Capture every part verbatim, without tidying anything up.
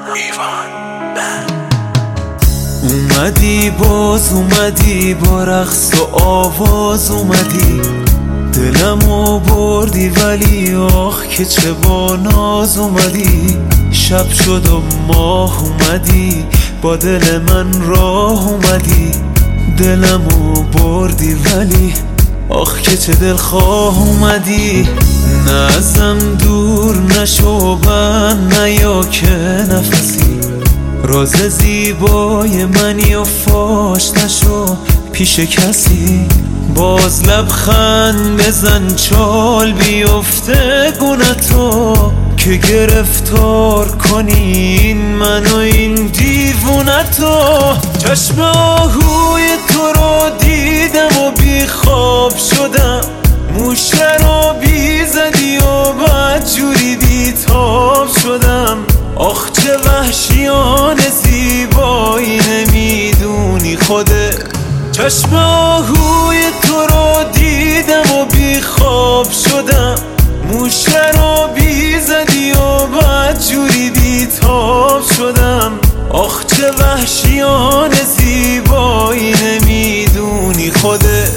اومدی باز اومدی با رقص و آواز اومدی، دلمو بردی ولی آخ که چه با ناز اومدی. شب شد و ماه اومدی با دل من راه اومدی، دلمو بردی ولی آخ که چه دلخواه اومدی. نه ازم دور نشو بند نیا که نفسی، راز زیبای منی و فاش نشو پیش کسی. باز لبخند بزن چال بیفته گونتو که گرفتار کنی این من و این دیوونتو. چشم آهوی تو رو دیدم و بی خواب شدم، موشه رو بی زدی و بدجوری بی تاب شدم. آخ چه وحشیانه زیبایی نمیدونی خودت. چشم آهوی تو رو دیدم و بی خواب شدم، موشه رو بی زدی و بدجوری بی تاب شدم. آخ چه وحشیانه زیبایی نمیدونی خودت.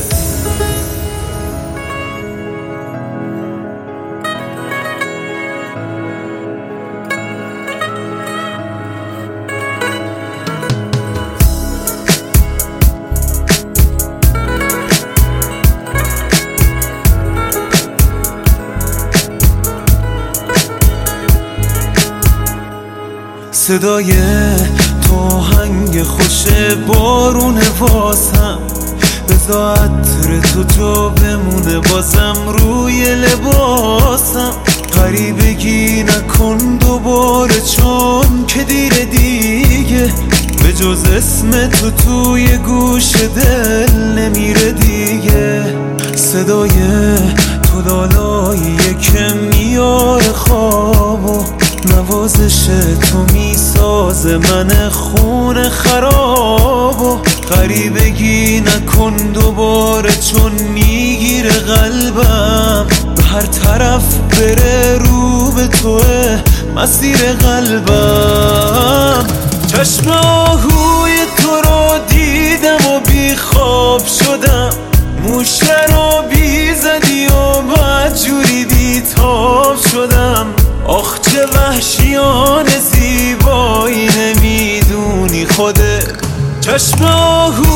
صدای تو آهنگ خوش بارون واسم، بذار عطر تو جا بمونه بازم روی لباسم. غریبگی نکن دوباره چون که دیر دیگه، به جز اسم تو توی گوش دل نمیره دیگه. صدای تو لالاییه که میاره خواب و نوازش تو میسازه من خون خراب. و غریبگی نکن دوباره چون میگیره قلبم، به هر طرف بره رو به توه مسیر قلبم. چشم آهوی تو رو دیدم و بی خواب شدم، موشه رو بی زدی و بدجوری بی تاب شدم. آخ چه وحشیانه زیبایی نمیدونی خودت. چشم آهوی